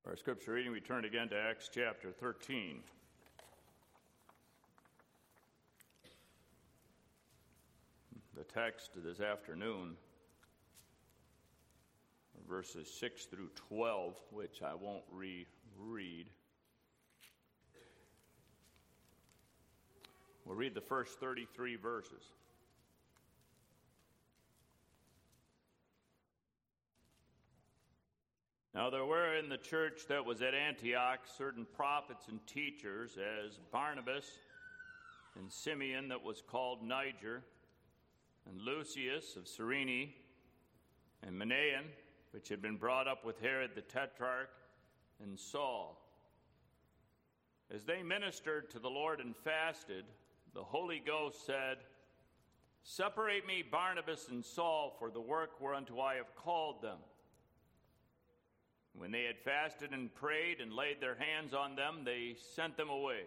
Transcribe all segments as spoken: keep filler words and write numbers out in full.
Our scripture reading, we turn again to Acts chapter thirteen. The text this afternoon, verses six through twelve, which I won't reread. We'll read the first thirty-three verses. Now there were in the church that was at Antioch certain prophets and teachers, as Barnabas and Simeon that was called Niger, and Lucius of Cyrene, and Manaen, which had been brought up with Herod the Tetrarch, and Saul. As they ministered to the Lord and fasted, the Holy Ghost said, "Separate me Barnabas and Saul for the work whereunto I have called them." When they had fasted and prayed and laid their hands on them, they sent them away.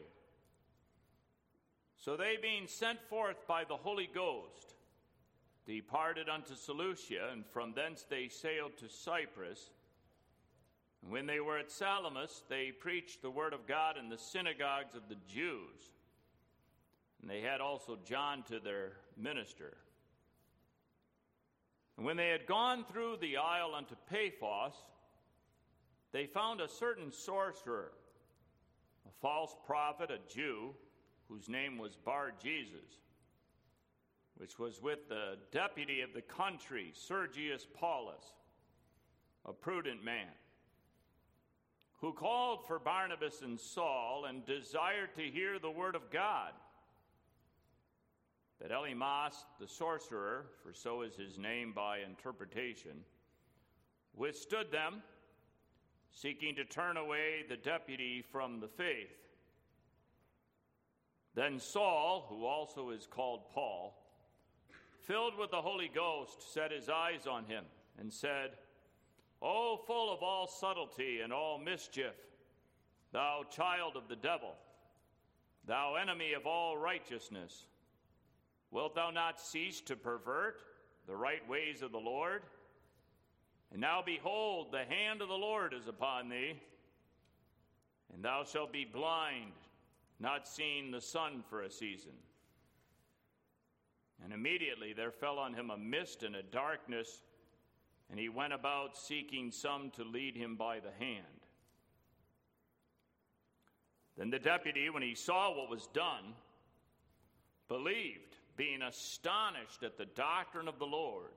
So they, being sent forth by the Holy Ghost, departed unto Seleucia, and from thence they sailed to Cyprus. And when they were at Salamis, they preached the word of God in the synagogues of the Jews. And they had also John to their minister. And when they had gone through the isle unto Paphos, they found a certain sorcerer, a false prophet, a Jew, whose name was Bar-Jesus, which was with the deputy of the country, Sergius Paulus, a prudent man, who called for Barnabas and Saul and desired to hear the word of God. But Elymas, the sorcerer, for so is his name by interpretation, withstood them, seeking to turn away the deputy from the faith. Then Saul, who also is called Paul, filled with the Holy Ghost, set his eyes on him and said, "O full of all subtlety and all mischief, thou child of the devil, thou enemy of all righteousness, wilt thou not cease to pervert the right ways of the Lord? And now behold, the hand of the Lord is upon thee, and thou shalt be blind, not seeing the sun for a season." And immediately there fell on him a mist and a darkness, and he went about seeking some to lead him by the hand. Then the deputy, when he saw what was done, believed, being astonished at the doctrine of the Lord.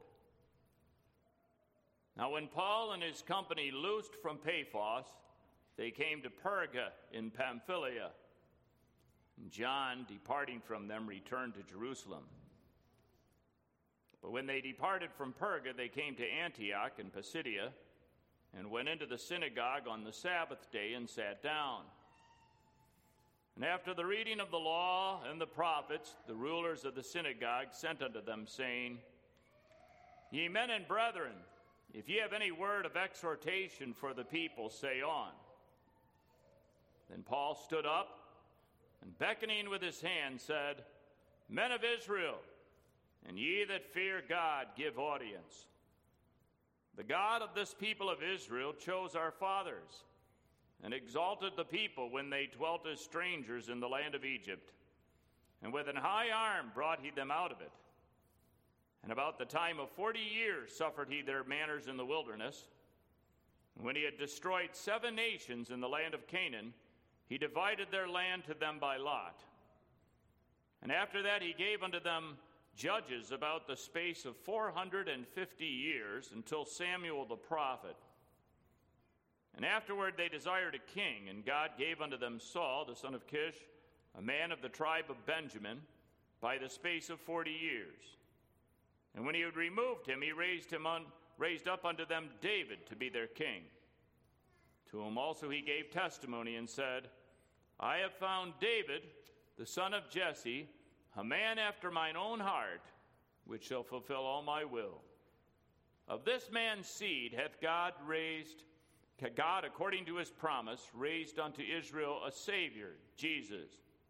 Now when Paul and his company loosed from Paphos, they came to Perga in Pamphylia. And John, departing from them, returned to Jerusalem. But when they departed from Perga, they came to Antioch in Pisidia, and went into the synagogue on the Sabbath day and sat down. And after the reading of the law and the prophets, the rulers of the synagogue sent unto them, saying, "Ye men and brethren, if ye have any word of exhortation for the people, say on." Then Paul stood up, and beckoning with his hand said, "Men of Israel, and ye that fear God, give audience. The God of this people of Israel chose our fathers, and exalted the people when they dwelt as strangers in the land of Egypt. And with an high arm brought he them out of it. And about the time of forty years suffered he their manners in the wilderness. And when he had destroyed seven nations in the land of Canaan, he divided their land to them by lot. And after that he gave unto them judges about the space of four hundred and fifty years, until Samuel the prophet. And afterward they desired a king, and God gave unto them Saul, the son of Kish, a man of the tribe of Benjamin, by the space of forty years. And when he had removed him, he raised him on, raised up unto them David to be their king, to whom also he gave testimony and said, I have found David, the son of Jesse, a man after mine own heart, which shall fulfill all my will. Of this man's seed hath God raised, God, according to his promise, raised unto Israel a Savior, Jesus.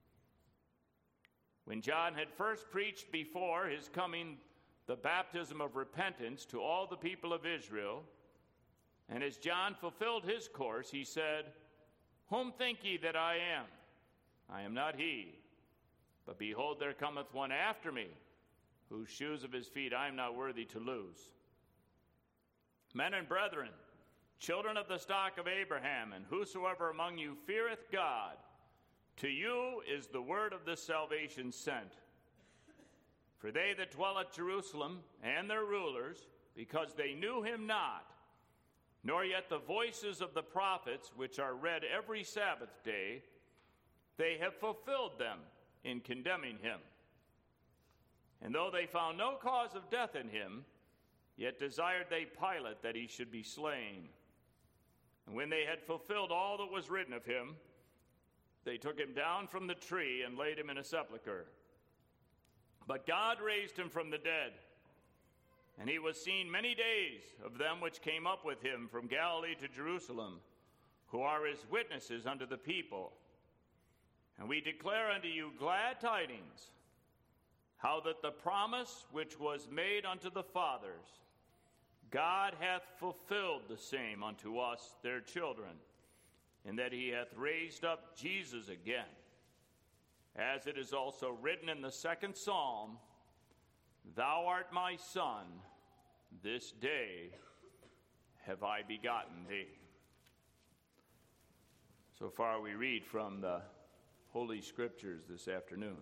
When John had first preached before his coming the baptism of repentance to all the people of Israel, And as John fulfilled his course, he said, Whom think ye that I am? I am not he. But behold, there cometh one after me, whose shoes of his feet I am not worthy to loose. Men and brethren, children of the stock of Abraham, and whosoever among you feareth God, to you is the word of this salvation sent. For they that dwell at Jerusalem, and their rulers, because they knew him not, nor yet the voices of the prophets, which are read every Sabbath day, they have fulfilled them in condemning him. And though they found no cause of death in him, yet desired they Pilate that he should be slain. And when they had fulfilled all that was written of him, they took him down from the tree and laid him in a sepulchre. But God raised him from the dead, and he was seen many days of them which came up with him from Galilee to Jerusalem, who are his witnesses unto the people. And we declare unto you glad tidings, how that the promise which was made unto the fathers, God hath fulfilled the same unto us, their children, in that he hath raised up Jesus again, as it is also written in the second psalm, Thou art my son, this day have I begotten thee. So far we read from the Holy Scriptures this afternoon.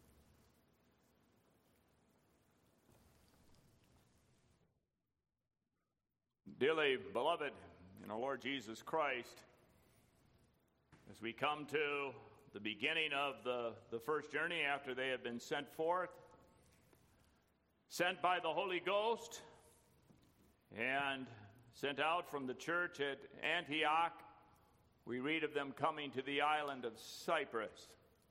Dearly beloved in our Lord Jesus Christ, as we come to the beginning of the, the first journey after they have been sent forth, sent by the Holy Ghost and sent out from the church at Antioch, we read of them coming to the island of Cyprus.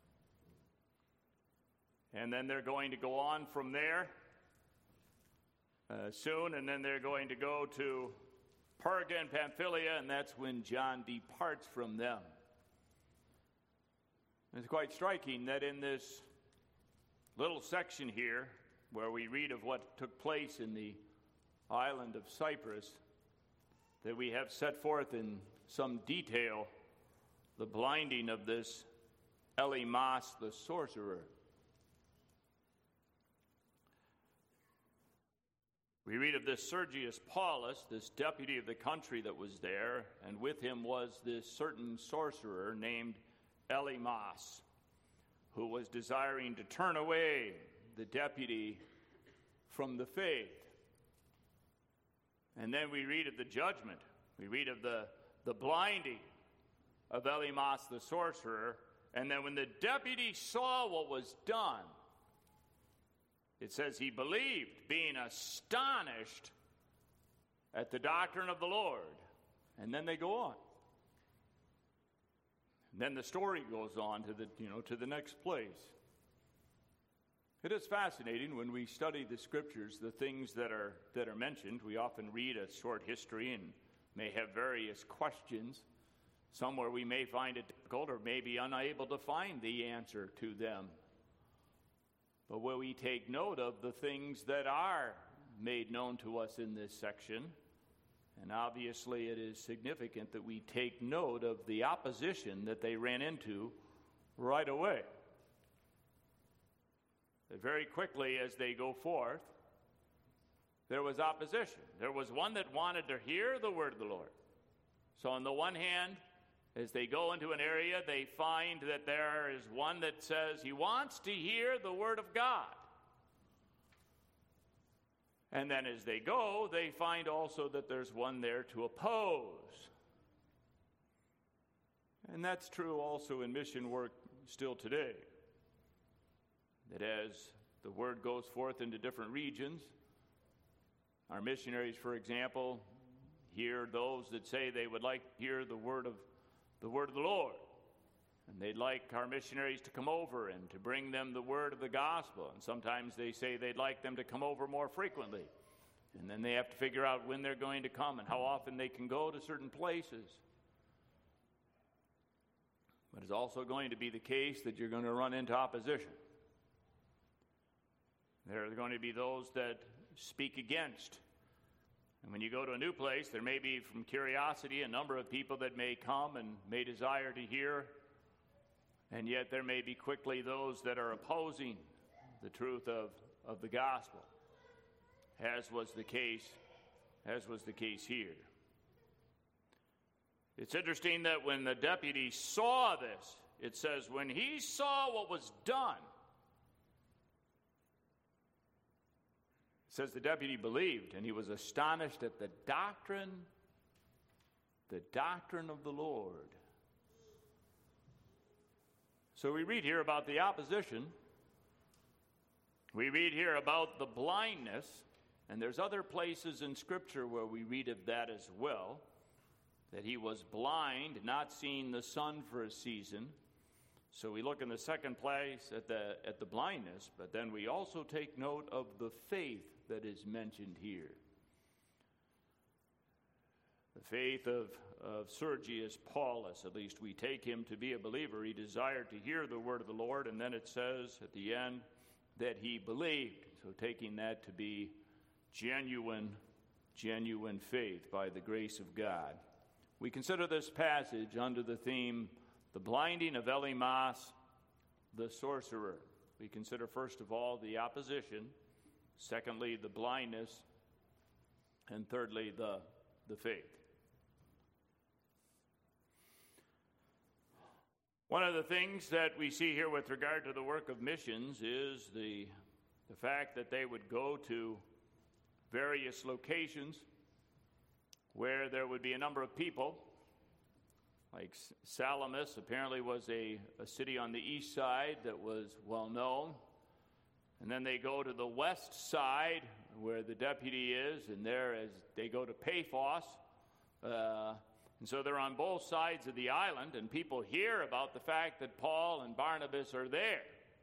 And then they're going to go on from there uh, soon, and then they're going to go to Perga and Pamphylia, and that's when John departs from them. It's quite striking that in this little section here, where we read of what took place in the island of Cyprus, that we have set forth in some detail the blinding of this Elymas the sorcerer. We read of this Sergius Paulus, this deputy of the country that was there, and with him was this certain sorcerer named Elymas, who was desiring to turn away the deputy from the faith. And then we read of the judgment. We read of the, the blinding of Elymas the sorcerer. And then when the deputy saw what was done, it says he believed, being astonished at the doctrine of the Lord. And then they go on. And then the story goes on to the, you know, to the next place. It is fascinating when we study the Scriptures, the things that are that are mentioned. We often read a short history and may have various questions, some where we may find it difficult or may be unable to find the answer to them. But where we take note of the things that are made known to us in this section, and obviously it is significant that we take note of the opposition that they ran into right away. That very quickly as they go forth, there was opposition. There was one that wanted to hear the word of the Lord. So on the one hand, as they go into an area, they find that there is one that says he wants to hear the word of God. And then as they go, they find also that there's one there to oppose. And that's true also in mission work still today. That as the word goes forth into different regions, our missionaries, for example, hear those that say they would like to hear the word of the word of the Lord. And they'd like our missionaries to come over and to bring them the word of the gospel. And sometimes they say they'd like them to come over more frequently. And then they have to figure out when they're going to come and how often they can go to certain places. But it's also going to be the case that you're going to run into opposition. There are going to be those that speak against And when you go to a new place, there may be, from curiosity, a number of people that may come and may desire to hear, and yet there may be quickly those that are opposing the truth of, of the gospel, as was the case, as was the case here. It's interesting that when the deputy saw this, it says, when he saw what was done, it says the deputy believed, and he was astonished at the doctrine, the doctrine of the Lord. So we read here about the opposition. We read here about the blindness, and there's other places in Scripture where we read of that as well, that he was blind, not seeing the sun for a season. So we look in the second place at the at the blindness, but then we also take note of the faith that is mentioned here. The faith of, of Sergius Paulus, at least we take him to be a believer. He desired to hear the word of the Lord, and then it says at the end that he believed. So taking that to be genuine, genuine faith by the grace of God. We consider this passage under the theme, the blinding of Elymas, the sorcerer. We consider first of all the opposition, secondly the blindness, and thirdly the, the faith. One of the things that we see here with regard to the work of missions is the, the fact that they would go to various locations where there would be a number of people. Like Salamis apparently was a, a city on the east side that was well known. And then they go to the west side where the deputy is, and there as they go to Paphos. Uh, and so they're on both sides of the island, and people hear about the fact that Paul and Barnabas are there.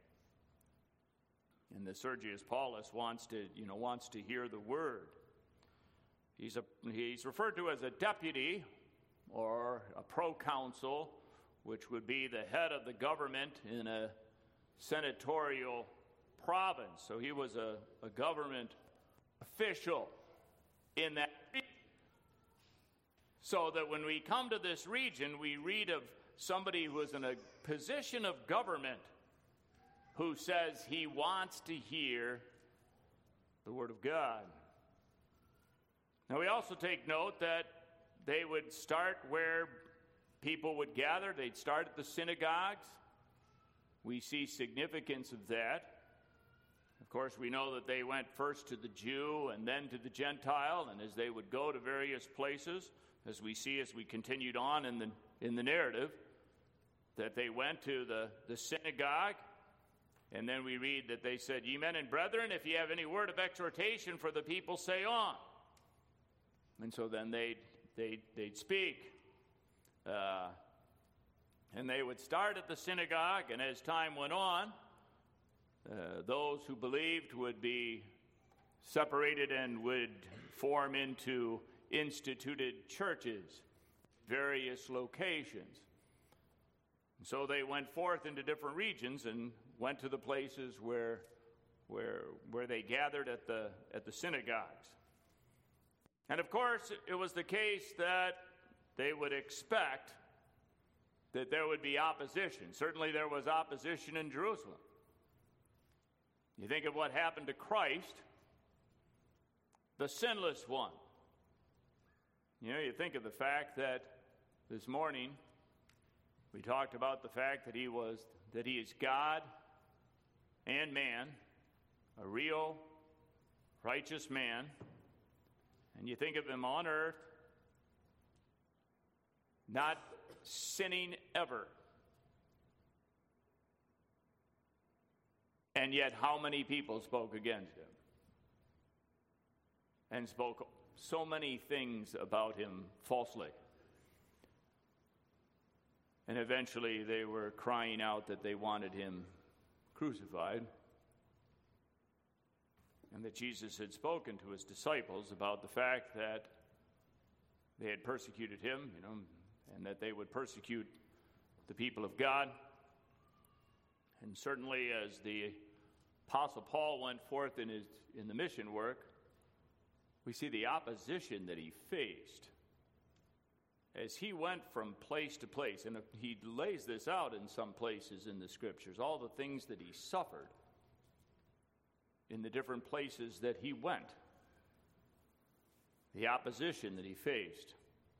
And the Sergius Paulus wants to, you know, wants to hear the word. He's a, he's referred to as a deputy or a proconsul, which would be the head of the government in a senatorial province. So he was a, a government official in that region. So that when we come to this region, we read of somebody who is in a position of government who says he wants to hear the word of God. Now we also take note that they would start where people would gather. They'd start at the synagogues. We see significance of that. Of course, we know that they went first to the Jew and then to the Gentile, and as they would go to various places, as we see as we continued on in the in the narrative, that they went to the, the synagogue, and then we read that they said, "Ye men and brethren, if ye have any word of exhortation for the people, say on." And so then they'd, they'd, they'd speak. Uh, and they would start at the synagogue, and as time went on, uh, those who believed would be separated and would form into instituted churches, various locations. And so they went forth into different regions and went to the places where, where, where they gathered at the, at the synagogues. And of course, it was the case that they would expect that there would be opposition. Certainly there was opposition in Jerusalem. You think of what happened to Christ, the sinless one. You know, you think of the fact that this morning we talked about the fact that he was, that he is God and man, a real righteous man. And you think of him on earth, not sinning ever. And yet how many people spoke against him? And spoke so many things about him falsely. And eventually they were crying out that they wanted him crucified. And that Jesus had spoken to his disciples about the fact that they had persecuted him, you know, and that they would persecute the people of God. And certainly as the Apostle Paul went forth in his in the mission work, we see the opposition that he faced as he went from place to place. And he lays this out in some places in the Scriptures, all the things that he suffered in the different places that he went, the opposition that he faced.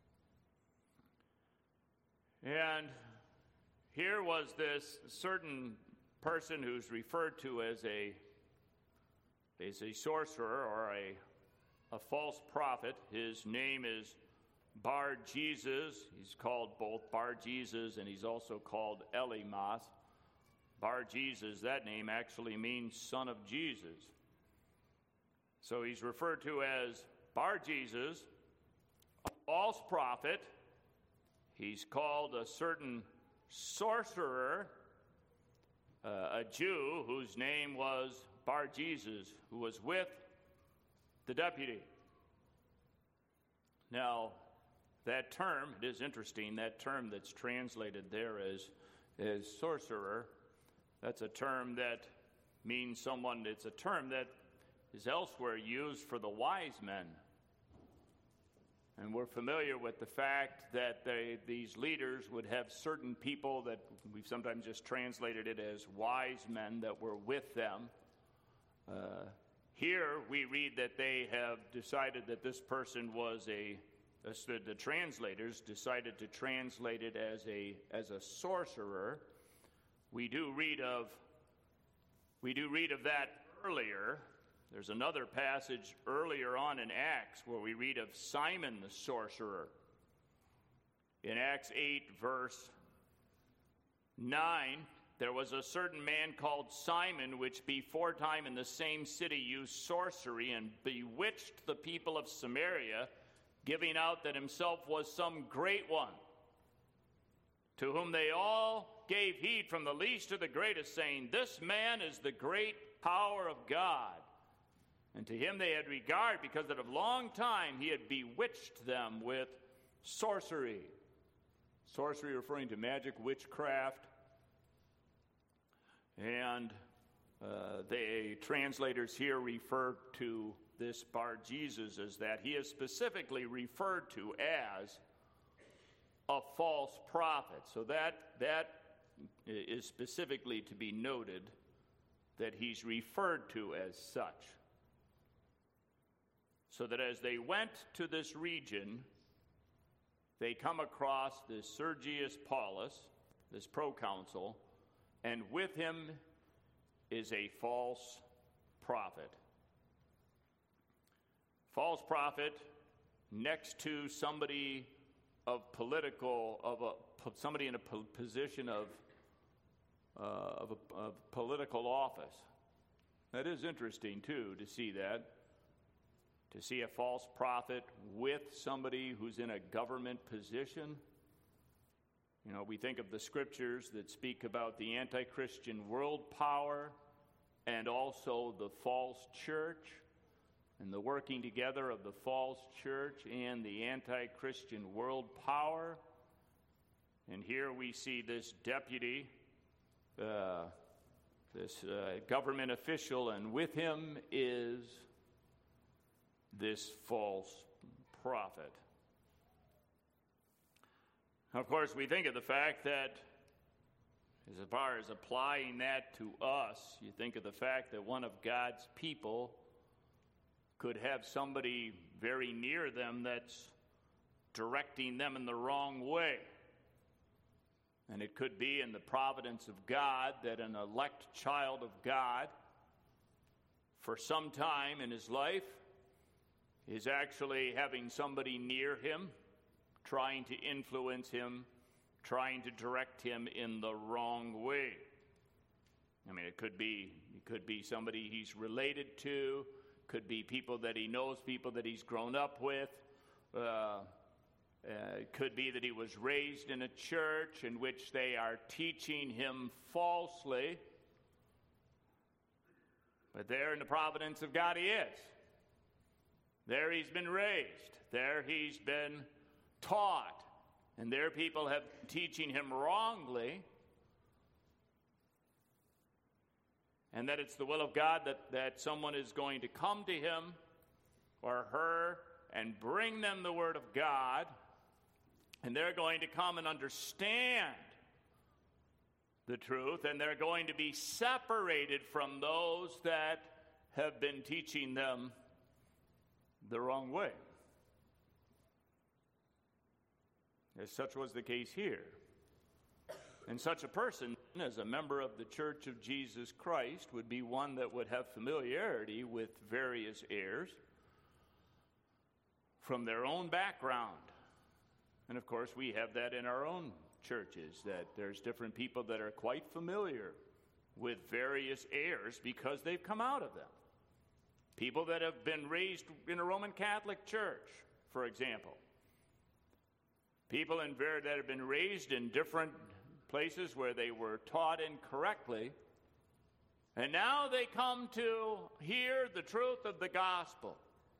And here was this certain person who's referred to as a, as a sorcerer or a, a false prophet. His name is Bar-Jesus. He's called both Bar-Jesus and he's also called Elymas. Bar-Jesus, that name actually means son of Jesus. So he's referred to as Bar-Jesus, a false prophet. He's called a certain sorcerer, uh, a Jew whose name was Bar-Jesus, who was with the deputy. Now, that term, it is interesting, that term that's translated there as, as sorcerer, that's a term that means someone, it's a term that is elsewhere used for the wise men. And we're familiar with the fact that they, these leaders would have certain people that we've sometimes just translated it as wise men that were with them. Uh, here we read that they have decided that this person was a, the, the translators decided to translate it as a, as a sorcerer. We do read of, we do read of that earlier. There's another passage earlier on in Acts where we read of Simon the sorcerer. In Acts eight, verse nine, there was a certain man called Simon, which beforetime in the same city used sorcery and bewitched the people of Samaria, giving out that himself was some great one, to whom they all gave heed from the least to the greatest, saying, "This man is the great power of God." And to him they had regard, because that of long time he had bewitched them with sorcery. Sorcery referring to magic, witchcraft. And uh, the translators here refer to this Bar-Jesus as that. He is specifically referred to as a false prophet. So that, that is specifically to be noted, that he's referred to as such. So that as they went to this region, they come across this Sergius Paulus, this proconsul, and with him is a false prophet. False prophet next to somebody of political, of a somebody in a position of uh, of, a, of political office. That is interesting too to see that. To see a false prophet with somebody who's in a government position. You know, we think of the scriptures that speak about the anti-Christian world power and also the false church and the working together of the false church and the anti-Christian world power. And here we see this deputy, uh, this uh, government official, and with him is this false prophet. Of course, we think of the fact that, as far as applying that to us, you think of the fact that one of God's people could have somebody very near them that's directing them in the wrong way. And it could be in the providence of God that an elect child of God, for some time in his life, is actually having somebody near him, trying to influence him, trying to direct him in the wrong way. I mean, it could be it could be somebody he's related to, could be people that he knows, people that he's grown up with. Uh, uh, it could be that he was raised in a church in which they are teaching him falsely. But there in the providence of God he is. There he's been raised. There he's been taught. And there people have been teaching him wrongly. And that it's the will of God that, that someone is going to come to him or her and bring them the Word of God, and they're going to come and understand the truth, and they're going to be separated from those that have been teaching them the wrong way. As such was the case here. And such a person, as a member of the Church of Jesus Christ, would be one that would have familiarity with various errors from their own background. And of course, we have that in our own churches, that there's different people that are quite familiar with various errors because they've come out of them. People that have been raised in a Roman Catholic church, for example. People in ver- that have been raised in different places where they were taught incorrectly, and now they come to hear the truth of the gospel,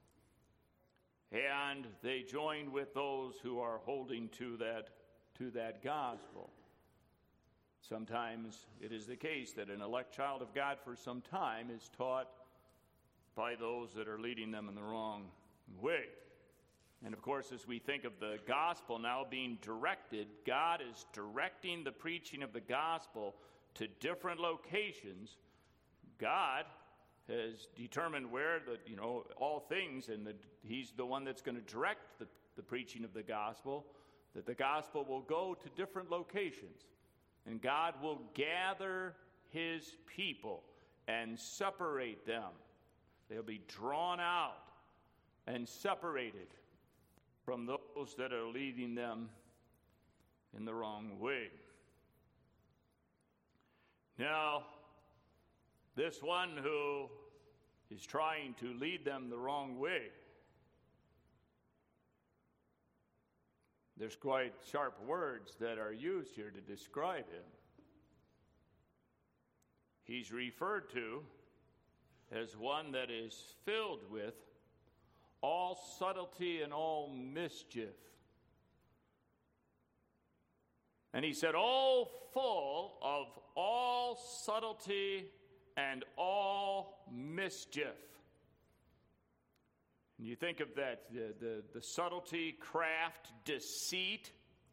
and they join with those who are holding to that to that gospel. Sometimes it is the case that an elect child of God for some time is taught by those that are leading them in the wrong way. And of course, as we think of the gospel now being directed, God is directing the preaching of the gospel to different locations. God has determined where the, you know, all things, and the, he's the one that's going to direct the, the preaching of the gospel, that the gospel will go to different locations. And God will gather his people and separate them. They'll be drawn out and separated from those that are leading them in the wrong way. Now, this one who is trying to lead them the wrong way, there's quite sharp words that are used here to describe him. He's referred to as one that is filled with all subtlety and all mischief. And he said, "Oh, full of all subtlety and all mischief." And you think of that, the, the, the subtlety, craft, deceit,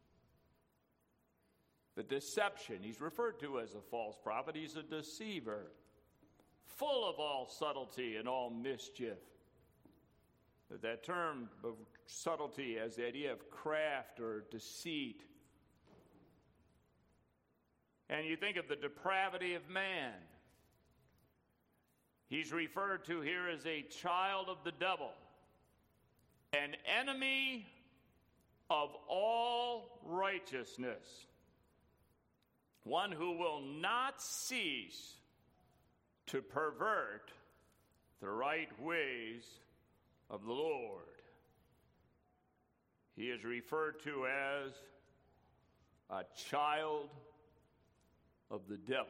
the deception. He's referred to as a false prophet. He's a deceiver, full of all subtlety and all mischief. That term of subtlety has the idea of craft or deceit. And you think of the depravity of man. He's referred to here as a child of the devil, an enemy of all righteousness, one who will not cease to pervert the right ways of the Lord. He is referred to as a child of the devil.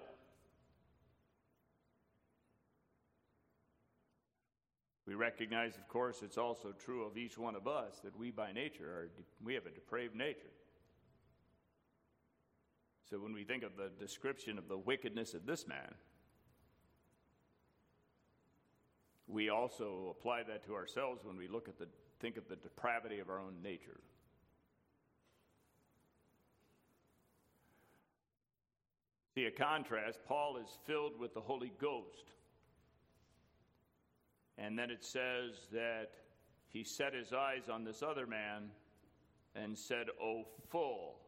We recognize, of course, it's also true of each one of us that we by nature are, we have a depraved nature. So when we think of the description of the wickedness of this man, we also apply that to ourselves when we look at the think of the depravity of our own nature. See a contrast. Paul is filled with the Holy Ghost. And then it says that he set his eyes on this other man and said, "O full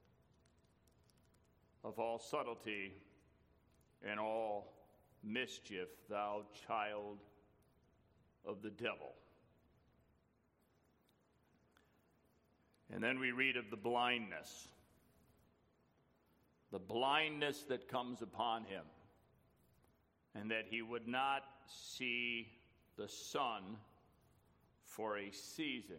of all subtlety and all mischief, thou child of the devil." And then we read of the blindness. The blindness that comes upon him, and that he would not see the sun for a season.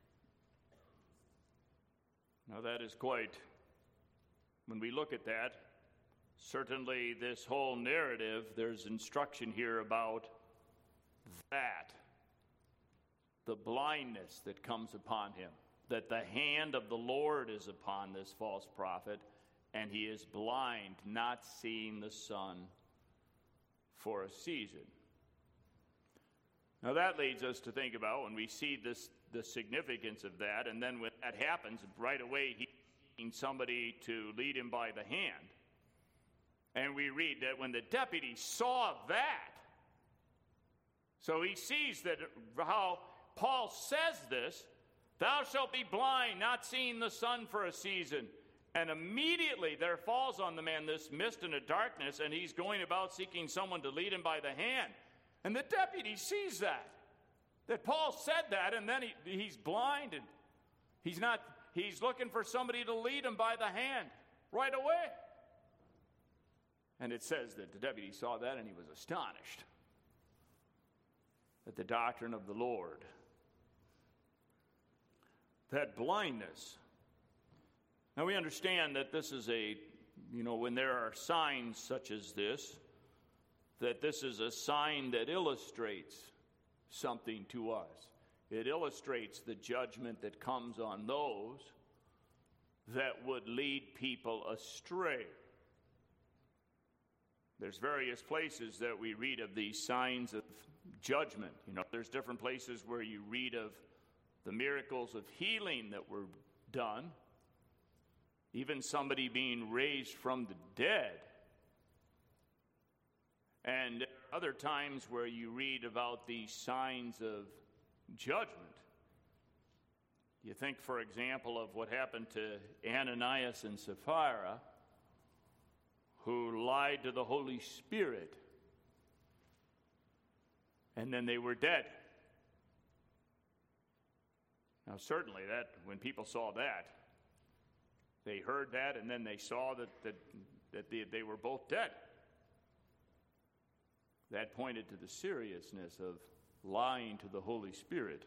Now that is quite, when we look at that, certainly this whole narrative, there's instruction here about that, the blindness that comes upon him, that the hand of the Lord is upon this false prophet, and he is blind, not seeing the sun for a season. Now that leads us to think about when we see this, the significance of that, and then when that happens, right away he's seeking somebody to lead him by the hand. And we read that when the deputy saw that, so he sees that how Paul says this, thou shalt be blind, not seeing the sun for a season. And immediately there falls on the man this mist and a darkness, and he's going about seeking someone to lead him by the hand. And the deputy sees that, that Paul said that, and then he, he's blind, and he's not, he's looking for somebody to lead him by the hand right away. And it says that the deputy saw that, and he was astonished at the doctrine of the Lord. That blindness. Now we understand that this is a, you know, when there are signs such as this, that this is a sign that illustrates something to us. It illustrates the judgment that comes on those that would lead people astray. There's various places that we read of these signs of judgment. You know, there's different places where you read of the miracles of healing that were done, even somebody being raised from the dead. And other times where you read about these signs of judgment. You think, for example, of what happened to Ananias and Sapphira, who lied to the Holy Spirit, and then they were dead. Now, certainly, that when people saw that, they heard that, and then they saw that that, that they, they were both dead. That pointed to the seriousness of lying to the Holy Spirit.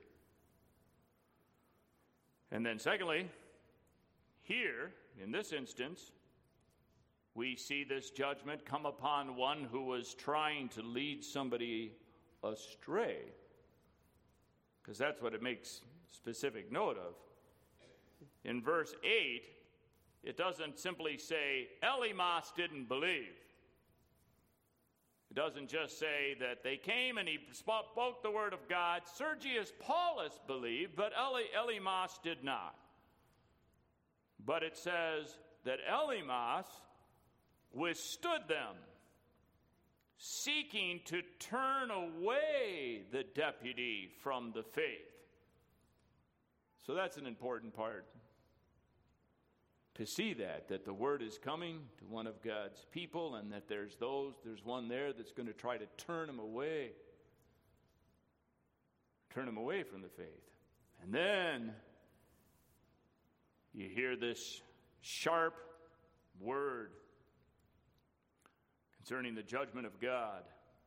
And then secondly, here, in this instance, we see this judgment come upon one who was trying to lead somebody astray. Because that's what it makes specific note of. In verse eight, it doesn't simply say, Elymas didn't believe. It doesn't just say that they came and he spoke the word of God. Sergius Paulus believed, but Eli- Elymas did not. But it says that Elymas withstood them, seeking to turn away the deputy from the faith. So that's an important part. To see that, that the word is coming to one of God's people, and that there's those, there's one there that's going to try to turn him away. Turn him away from the faith. And then you hear this sharp word concerning the judgment of God.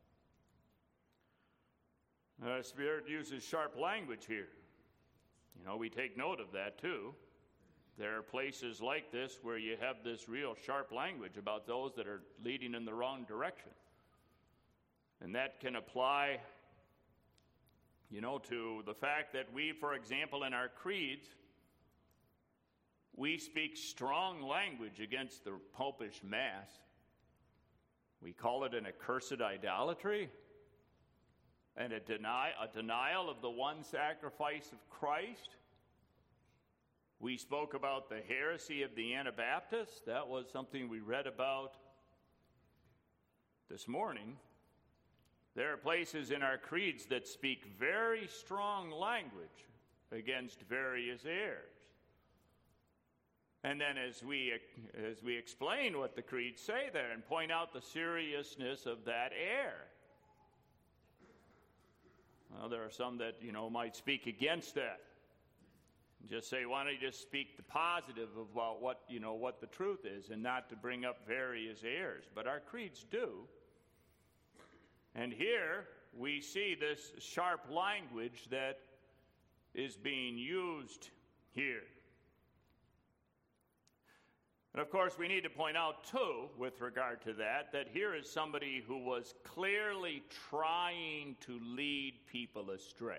The Spirit uses sharp language here. You know, we take note of that too. There are places like this where you have this real sharp language about those that are leading in the wrong direction. And that can apply, you know, to the fact that we, for example, in our creeds, we speak strong language against the popish mass. We call it an accursed idolatry and a, deny, a denial of the one sacrifice of Christ. We spoke about the heresy of the Anabaptists. That was something we read about this morning. There are places in our creeds that speak very strong language against various errors. And then as we as we explain what the creeds say there and point out the seriousness of that error, well, there are some that, you know, might speak against that. Just say, why don't you just speak the positive about what, you know, what the truth is, and not to bring up various errors. But our creeds do. And here we see this sharp language that is being used here. And of course, we need to point out too, with regard to that, that here is somebody who was clearly trying to lead people astray.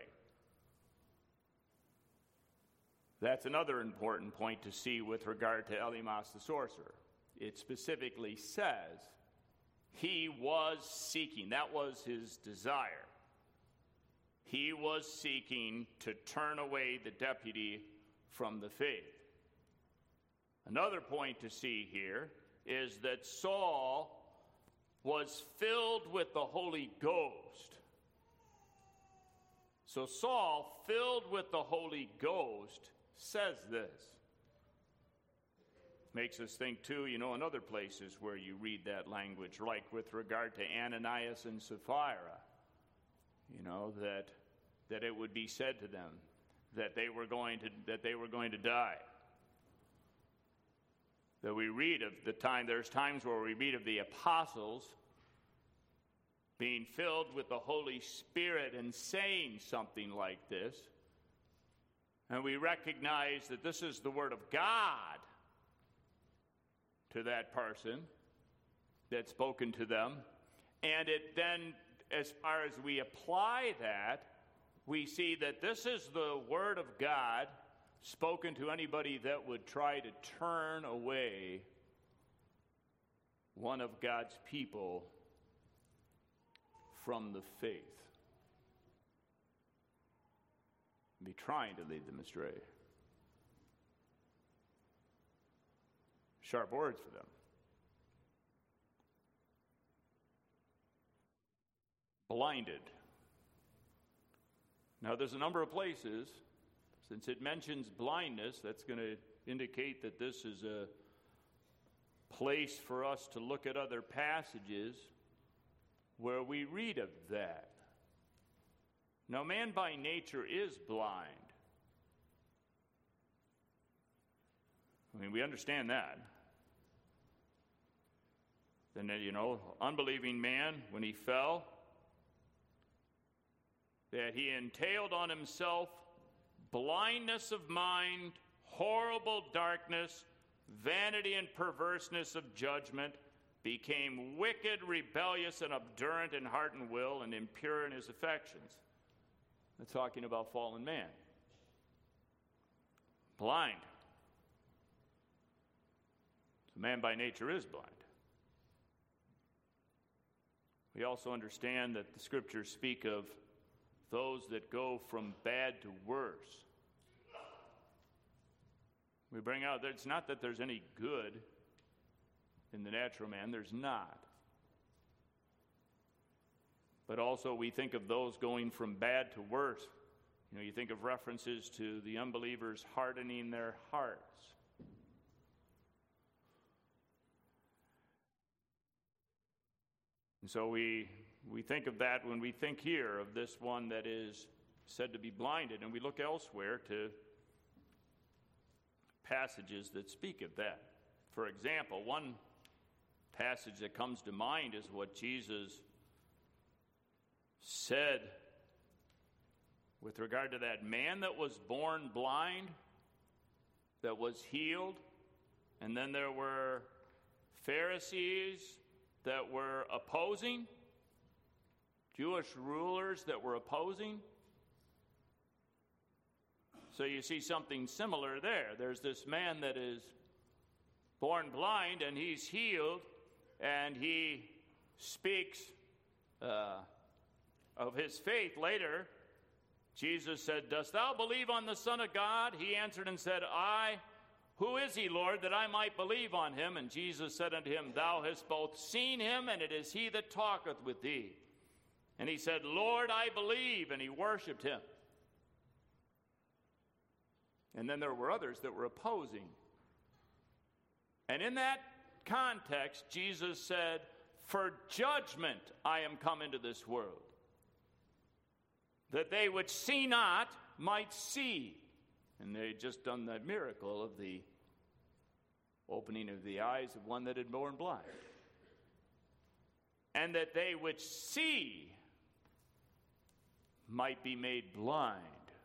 That's another important point to see with regard to Elymas the sorcerer. It specifically says he was seeking. That was his desire. he was seeking to turn away the deputy from the faith. Another point to see here is that Saul was filled with the Holy Ghost. So Saul, filled with the Holy Ghost, says this. Makes us think, too, you know, in other places where you read that language, like with regard to Ananias and Sapphira, you know, that that it would be said to them that they were going to that they were going to die. That we read of the time, there's times where we read of the apostles being filled with the Holy Spirit and saying something like this. And we recognize that this is the Word of God to that person that's spoken to them. And it then, as far as we apply that, we see that this is the Word of God spoken to anybody that would try to turn away one of God's people from the faith. Be trying to lead them astray. Sharp words for them. Blinded. Now, there's a number of places, since it mentions blindness, that's going to indicate that this is a place for us to look at other passages where we read of that. Now, man by nature is blind. I mean, we understand that. Then, you know, unbelieving man, when he fell, that he entailed on himself blindness of mind, horrible darkness, vanity and perverseness of judgment, became wicked, rebellious, and obdurate in heart and will, and impure in his affections. That's talking about fallen man. Blind. So man by nature is blind. We also understand that the scriptures speak of those that go from bad to worse. We bring out that it's not that there's any good in the natural man, there's not. But also we think of those going from bad to worse. You know, you think of references to the unbelievers hardening their hearts. And so we we think of that when we think here of this one that is said to be blinded, and we look elsewhere to passages that speak of that. For example, one passage that comes to mind is what Jesus said with regard to that man that was born blind, that was healed, and then there were Pharisees that were opposing, Jewish rulers that were opposing. So you see something similar there. There's this man that is born blind, and he's healed, and he speaks uh, of his faith later. Jesus said, "Dost thou believe on the Son of God?" He answered and said, "I. Who is he, Lord, that I might believe on him?" And Jesus said unto him, "Thou hast both seen him, and it is he that talketh with thee." And he said, "Lord, I believe," and he worshipped him. And then there were others that were opposing. And in that context, Jesus said, "For judgment I am come into this world, that they which see not might see." And they had just done that miracle of the opening of the eyes of one that had been born blind. And that they which see might be made blind.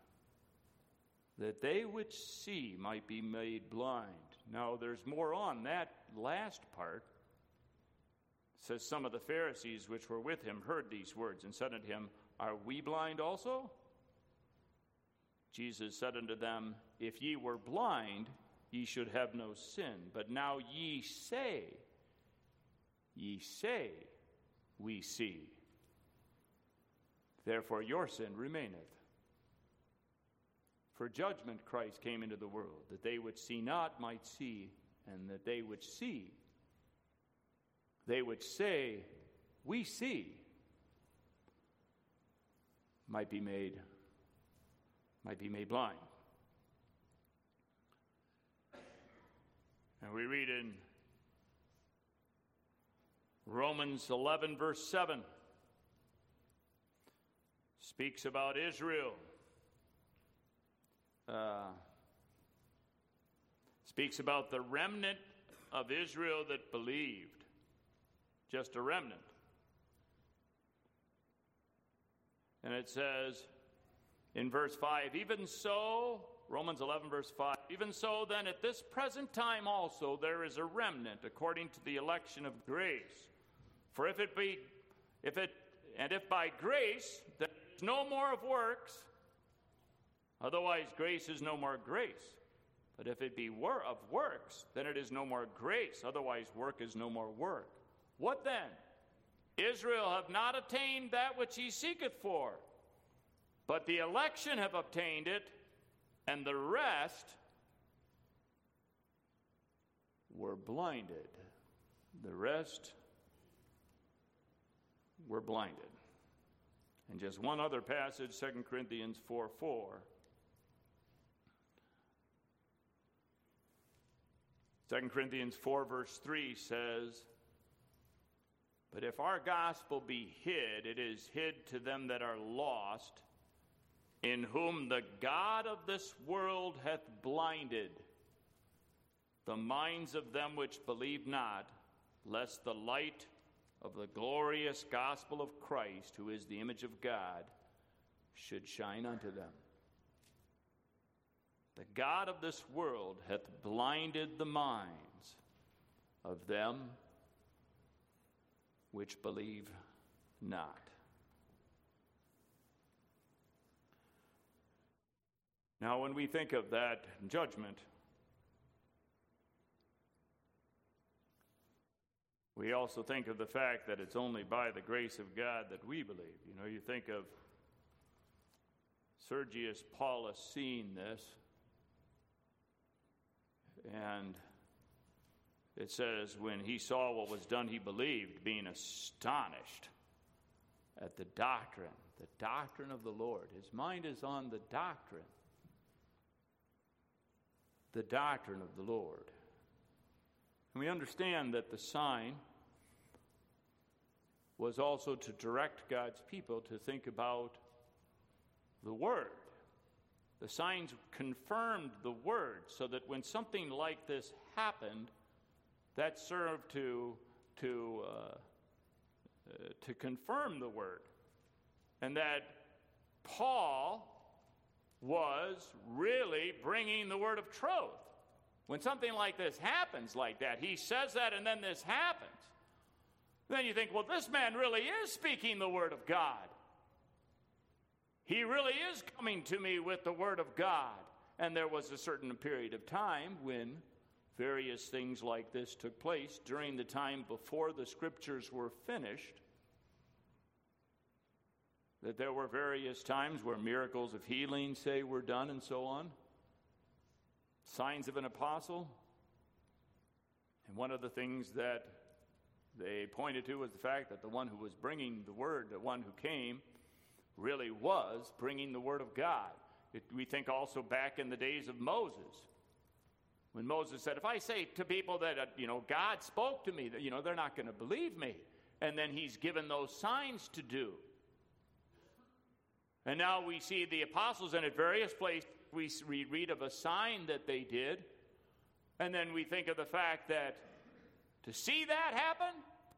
That they which see might be made blind. Now, there's more on that last part. It says, "Some of the Pharisees which were with him heard these words, and said unto him, Are we blind also?" Jesus said unto them, "If ye were blind, ye should have no sin. But now ye say, ye say, we see. therefore your sin remaineth. For judgment Christ came into the world, that they which see not might see, and that they which see, they which say, we see, might be made, might be made blind. And we read in Romans eleven, verse seven, speaks about Israel. Uh, speaks about the remnant of Israel that believed. Just a remnant. And it says in verse five, even so, Romans eleven, verse five, even so then at this present time also there is a remnant according to the election of grace. For if it be, if it, and if by grace there is no more of works, otherwise grace is no more grace. But if it be wor- of works, then it is no more grace, otherwise work is no more work. What then? Israel have not attained that which he seeketh for, but the election have obtained it, and the rest were blinded. The rest were blinded. And just one other passage, Second Corinthians four four. Second Corinthians four, verse three says, but if our gospel be hid, it is hid to them that are lost, in whom the God of this world hath blinded the minds of them which believe not, lest the light of the glorious gospel of Christ, who is the image of God, should shine unto them. The God of this world hath blinded the minds of them which believe not. Now, when we think of that judgment, we also think of the fact that it's only by the grace of God that we believe. You know, you think of Sergius Paulus seeing this, and it says, when he saw what was done, he believed, being astonished at the doctrine, the doctrine of the Lord. His mind is on the doctrine, the doctrine of the Lord. And we understand that the sign was also to direct God's people to think about the Word. The signs confirmed the Word, so that when something like this happened, that served to to uh, uh, to confirm the Word, and that Paul was really bringing the word of truth. When something like this happens like that, he says that and then this happens, then you think, well, this man really is speaking the word of God. He really is coming to me with the word of God. And there was a certain period of time when various things like this took place during the time before the scriptures were finished, that there were various times where miracles of healing, say, were done and so on. Signs of an apostle. And one of the things that they pointed to was the fact that the one who was bringing the word, the one who came, really was bringing the word of God. It, we think also back in the days of Moses, when Moses said, if I say to people that, uh, you know, God spoke to me, that, you know, they're not going to believe me. And then he's given those signs to do. And now we see the apostles, and at various places we read of a sign that they did. And then we think of the fact that to see that happen,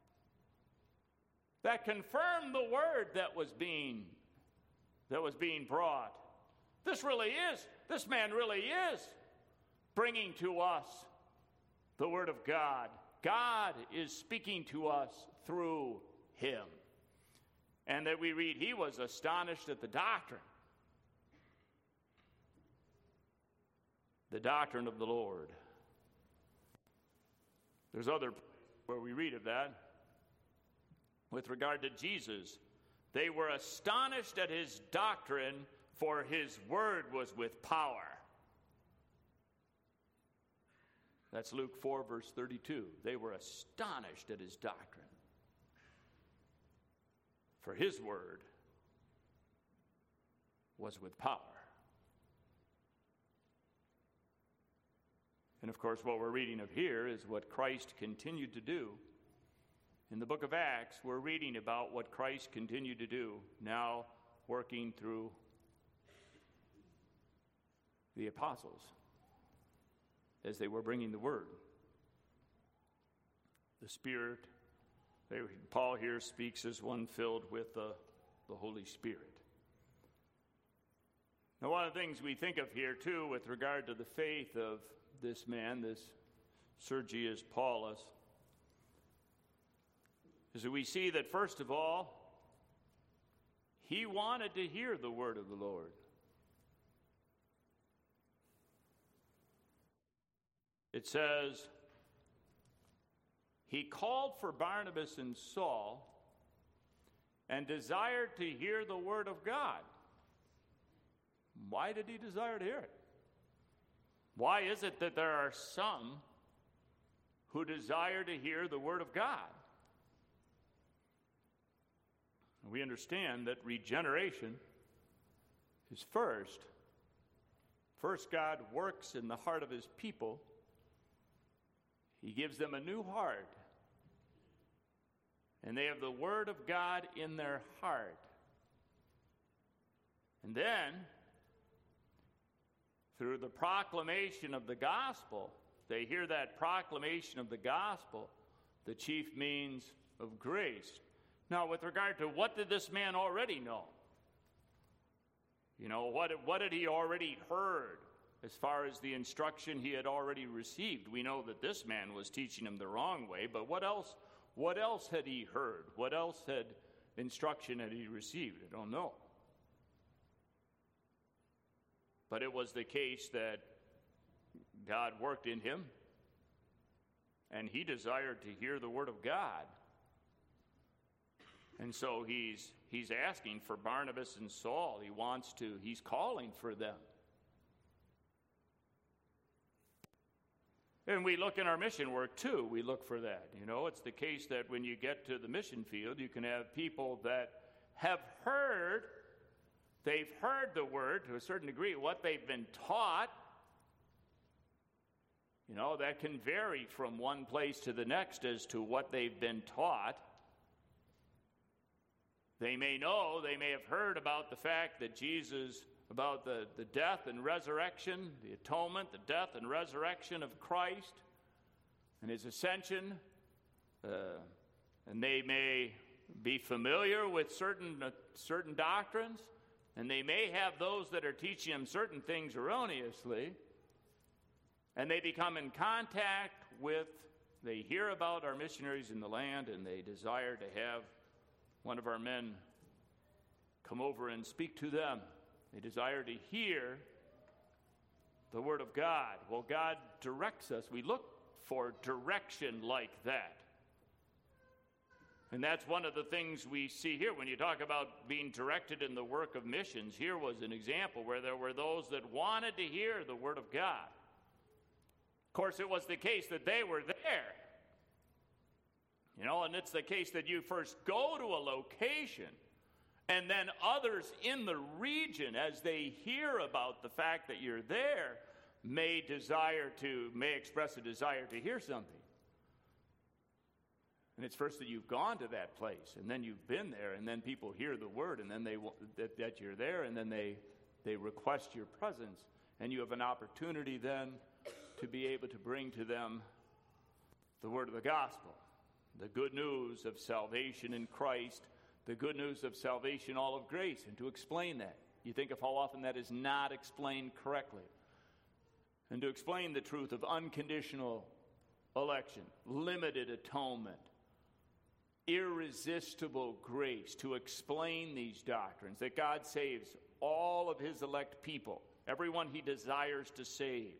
that confirmed the word that was being, that was being brought. This really is, this man really is bringing to us the word of God. God is speaking to us through him. And that we read, he was astonished at the doctrine. The doctrine of the Lord. There's other where we read of that. With regard to Jesus They were astonished at his doctrine, for his word was with power. That's Luke four, verse thirty-two. They were astonished at his doctrine, for his word was with power. And of course, what we're reading of here is what Christ continued to do. In the book of Acts, we're reading about what Christ continued to do, now working through the apostles as they were bringing the word. The Spirit, they, Paul here speaks as one filled with the, the Holy Spirit. Now, one of the things we think of here, too, with regard to the faith of this man, this Sergius Paulus, is that we see that, first of all, he wanted to hear the word of the Lord. It says, he called for Barnabas and Saul and desired to hear the word of God. Why did he desire to hear it? Why is it that there are some who desire to hear the word of God? We understand that regeneration is first. First, God works in the heart of his people. He gives them a new heart. And they have the word of God in their heart. And then, through the proclamation of the gospel, they hear that proclamation of the gospel, the chief means of grace. Now, with regard to what did this man already know? You know, what, what had he already heard as far as the instruction he had already received? We know that this man was teaching him the wrong way, but what else, what else had he heard? What else had instruction had he received? I don't know. But it was the case that God worked in him, and he desired to hear the word of God. And so he's he's asking for Barnabas and Saul. He wants to, he's calling for them. And we look in our mission work too, we look for that. You know, it's the case that when you get to the mission field, you can have people that have heard, they've heard the word to a certain degree, what they've been taught. You know, that can vary from one place to the next as to what they've been taught. They may know, they may have heard about the fact that Jesus, about the, the death and resurrection, the atonement, the death and resurrection of Christ and his ascension. Uh, and they may be familiar with certain, uh, certain doctrines, and they may have those that are teaching them certain things erroneously, and they become in contact with, they hear about our missionaries in the land, and they desire to have one of our men come over and speak to them. They desire to hear the word of God. Well, God directs us. We look for direction like that. And that's one of the things we see here when you talk about being directed in the work of missions. Here was an example where there were those that wanted to hear the word of God. Of course, it was the case that they were there. You know, and it's the case that you first go to a location, and then others in the region, as they hear about the fact that you're there, may desire to, may express a desire to hear something. And it's first that you've gone to that place, and then you've been there, and then people hear the word, and then they that, that you're there, and then they they request your presence, and you have an opportunity then to be able to bring to them the word of the gospel. The good news of salvation in Christ, the good news of salvation, all of grace, and to explain that. You think of how often that is not explained correctly. And to explain the truth of unconditional election, limited atonement, irresistible grace, to explain these doctrines, that God saves all of his elect people, everyone he desires to save.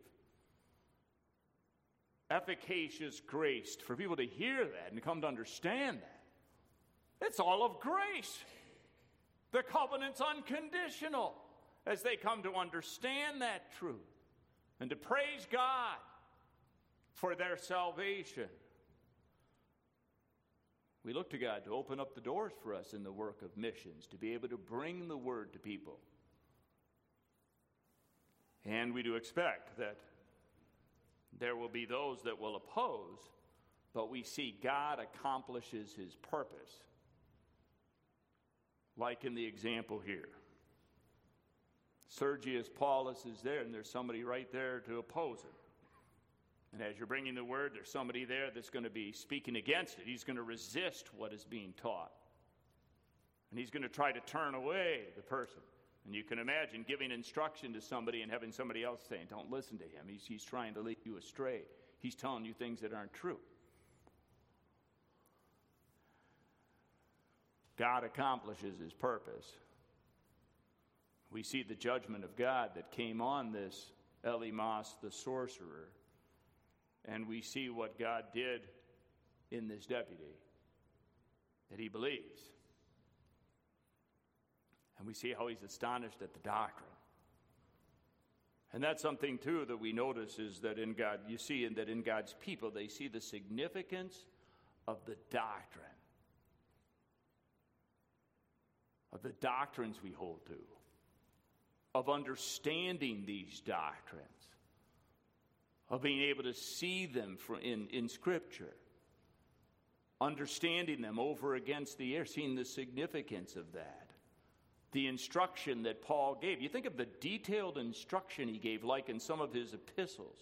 Efficacious grace, for people to hear that and come to understand that. It's all of grace. The covenant's unconditional as they come to understand that truth and to praise God for their salvation. We look to God to open up the doors for us in the work of missions, to be able to bring the word to people. And we do expect that there will be those that will oppose, but we see God accomplishes his purpose, like in the example here. Sergius Paulus is there, and there's somebody right there to oppose it. And as you're bringing the word, there's somebody there that's going to be speaking against it. He's going to resist what is being taught. And he's going to try to turn away the person. And you can imagine giving instruction to somebody and having somebody else saying, don't listen to him. He's, he's trying to lead you astray. He's telling you things that aren't true. God accomplishes his purpose. We see the judgment of God that came on this Elymas the sorcerer. And we see what God did in this deputy, that he believes. And we see how he's astonished at the doctrine. And that's something, too, that we notice is that in God, you see in that in God's people, they see the significance of the doctrine, of the doctrines we hold to, of understanding these doctrines, of being able to see them in, in Scripture, understanding them over against the air, seeing the significance of that, the instruction that Paul gave. You think of the detailed instruction he gave, like in some of his epistles,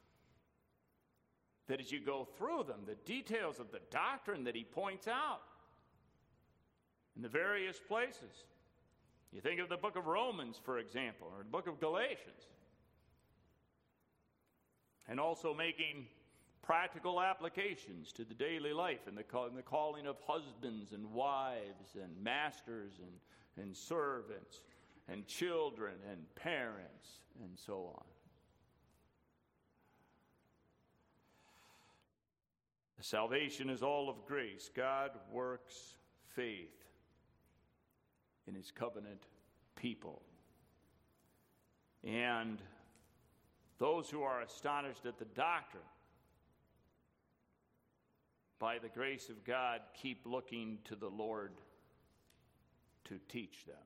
that as you go through them, the details of the doctrine that he points out in the various places. You think of the book of Romans, for example, or the book of Galatians. And also making practical applications to the daily life and the, call, and the calling of husbands and wives and masters and, and servants and children and parents and so on. The salvation is all of grace. God works faith in his covenant people. And those who are astonished at the doctrine, by the grace of God, keep looking to the Lord to teach them.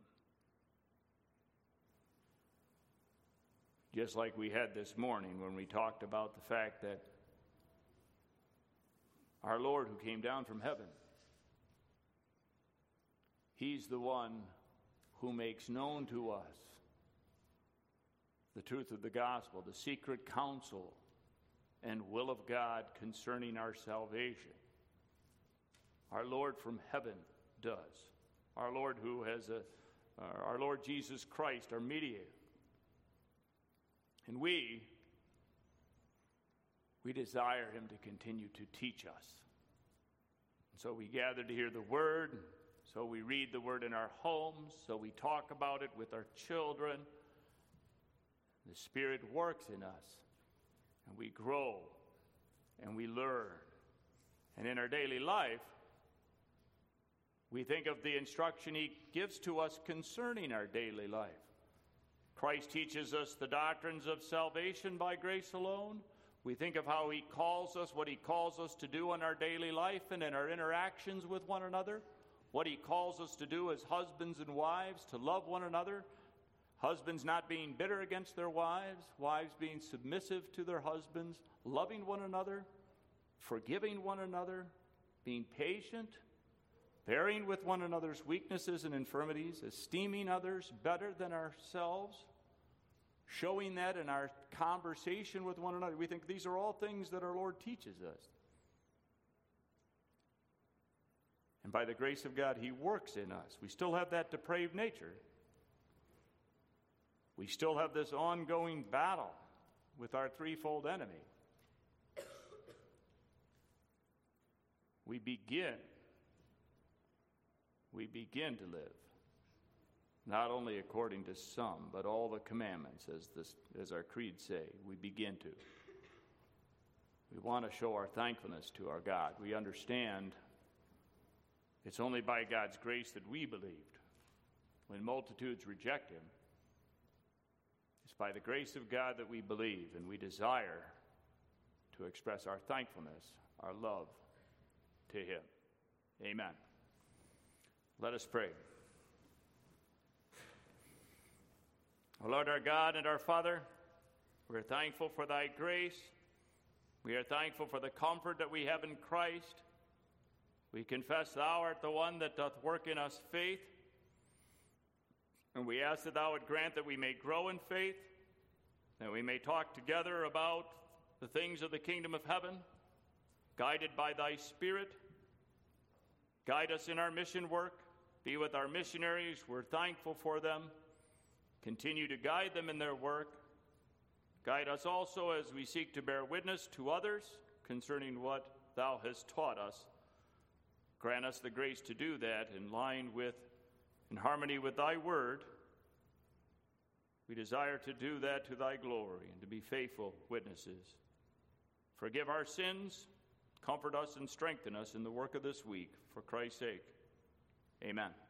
Just like we had this morning when we talked about the fact that our Lord who came down from heaven, he's the one who makes known to us the truth of the gospel, the secret counsel and will of God concerning our salvation. Our Lord from heaven does. Our Lord who has a, uh, our Lord Jesus Christ, our mediator. And we, we desire him to continue to teach us. And so we gather to hear the word, so we read the word in our homes, so we talk about it with our children. The Spirit works in us, and we grow, and we learn. And in our daily life, we think of the instruction he gives to us concerning our daily life. Christ teaches us the doctrines of salvation by grace alone. We think of how he calls us, what he calls us to do in our daily life and in our interactions with one another, what he calls us to do as husbands and wives, to love one another. Husbands not being bitter against their wives, wives being submissive to their husbands, loving one another, forgiving one another, being patient, bearing with one another's weaknesses and infirmities, esteeming others better than ourselves, showing that in our conversation with one another. We think these are all things that our Lord teaches us. And by the grace of God, he works in us. We still have that depraved nature. We still have this ongoing battle with our threefold enemy. We begin, we begin to live, not only according to some, but all the commandments, as this, as our creeds say, we begin to. We want to show our thankfulness to our God. We understand it's only by God's grace that we believed. when multitudes reject him. It's by the grace of God that we believe, and we desire to express our thankfulness, our love to him. Amen. Let us pray. O Lord, our God and our Father, we are thankful for thy grace. We are thankful for the comfort that we have in Christ. We confess thou art the one that doth work in us faith. And we ask that thou would grant that we may grow in faith, that we may talk together about the things of the kingdom of heaven, guided by thy Spirit. Guide us in our mission work. Be with our missionaries. We're thankful for them. Continue to guide them in their work. Guide us also as we seek to bear witness to others concerning what thou hast taught us. Grant us the grace to do that in line with, in harmony with thy word. We desire to do that to thy glory and to be faithful witnesses. Forgive our sins, comfort us and strengthen us in the work of this week. For Christ's sake, amen.